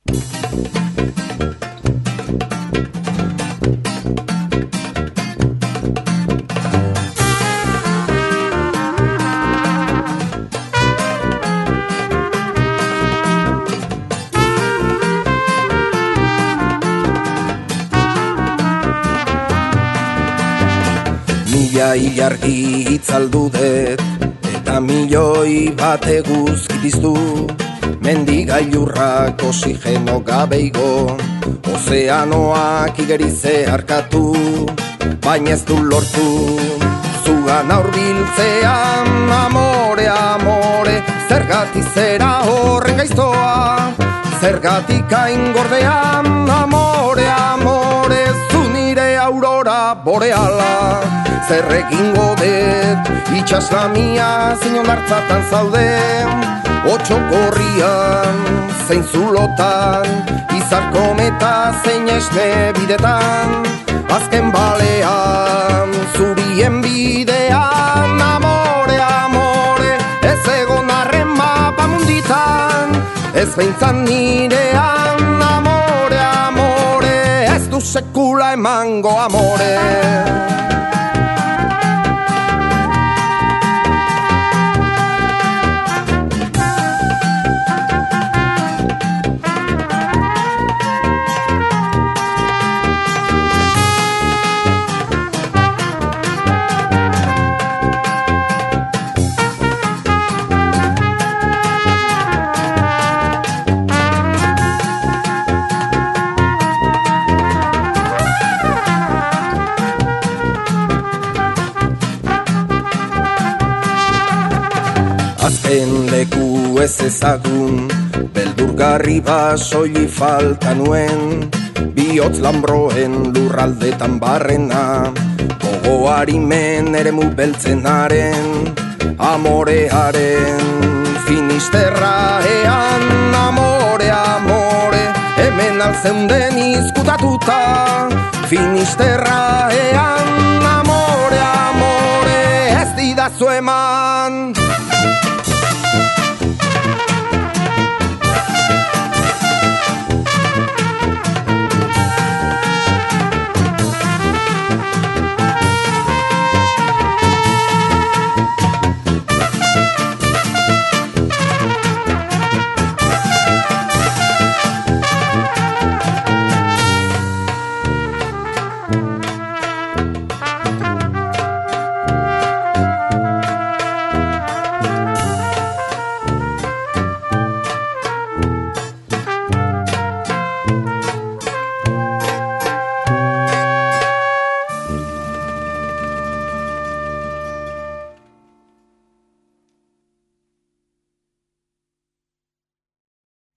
Mila ilargi itzaldudet, eta milioi bat eguzkitiztu, mendigailurrak oxigeno gabeigo, ozeanoak igeri zeharkatu, baina ez du lortu, zugan aurbiltzean, amore, amore, zergatik zera horren gaiztoa, zergatik hain gordean, amore, amore, zu nire aurora boreala, zer egingo dut, itxaslamia zinon hartzatan zaude, otxokorrian, zein zulotan, izar kometa zein esne bidetan, azken balean, zurien bidean, amore, amore, ez egon arren mapa munditan, ez behintzan nirean, amore, amore, ez du sekula emango amore. Azken leku ez ezagun, beldurgarri basoi falta nuen, bihotz lambroen lurraldetan barrena, gogoarimen eremu beltzenaren, amorearen finisterra ean, amore, amore, hemen alzeunden izkutatuta, finisterra ean.